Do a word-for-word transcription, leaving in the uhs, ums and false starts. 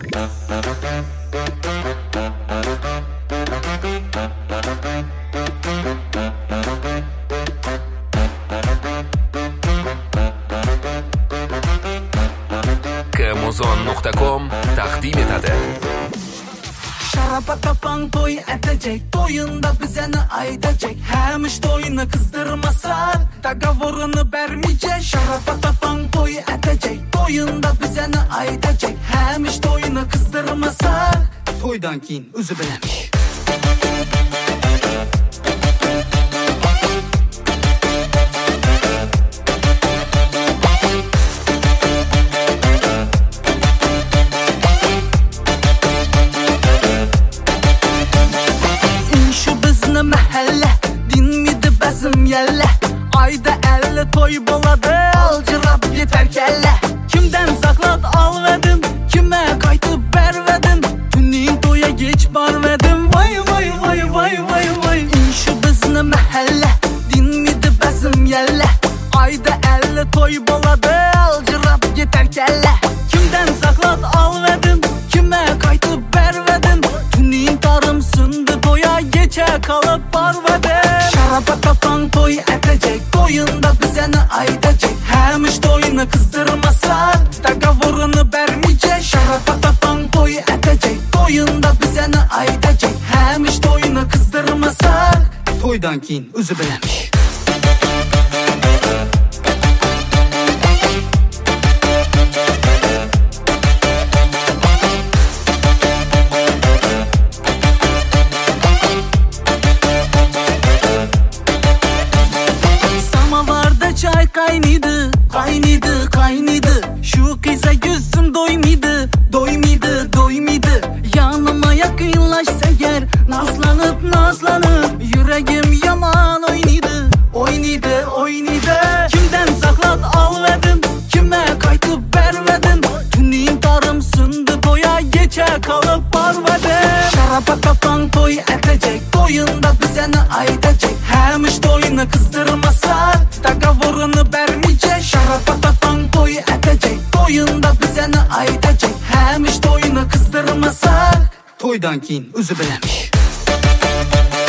kamuzon nuqta com taqdim etadi. Şarapata pan toy edecek, toyunda bize ne ayedecek. Hemiş toyunu kızdırmasak, tagavorunu vermeyecek. Şarapata pan toy edecek, toyunda bize ne ayedecek. Hemiş toyunu kızdırmasak, toydan keyin özü bilemiş. Mahalle dinmidi bezim yelle. Ayda elli toy boladı, alcırab yeter kelle. Kimden saklat alvedim, kime kaytıp bervedim. Tünin toya geç barvedim. Vay vay vay vay vay vay. İnşu bizni mahalle dinmidi bezim yelle. Ayda elli toy boladı, alcırab yeter kelle. Kimden saklat alvedim, kime kaytıp bervedim. Tünin tarım sındı toya geçe kalıp barvedim. Şarapata pan toy edecek, toyunda bize ne ayedecek. Hemiş toyunu kızdırmasak, tagavorunu vermeyecek. Şarapata pan toy edecek, toyunda bize ne ayedecek. Hemiş toyunu kızdırmasak, toydan keyin özü bilemiş. Çay kaynıydı, kaynıydı, kaynıydı. Şu kıza gözüm doymıydı, doymıydı, doymıydı. Yanıma yakınlaşsa yer, nazlanıp nazlanıp. Yüreğim yaman oynıydı, oynıydı, oynıydı. Kimden saklat alvedim, kime kaytıp bervedim. Tünin tarım sındı doya geçe kalıp barvedim. Şarapata pan toy edecek, toyunda bize ne ayedecek. Hemiş toyunu kızdırmasak, tagavorunu vermeyecek. Şarapata pan toy edecek, toyunda bize ne ayedecek. Hemiş toyunu kızdırmasak, toydan keyin özü bilemiş.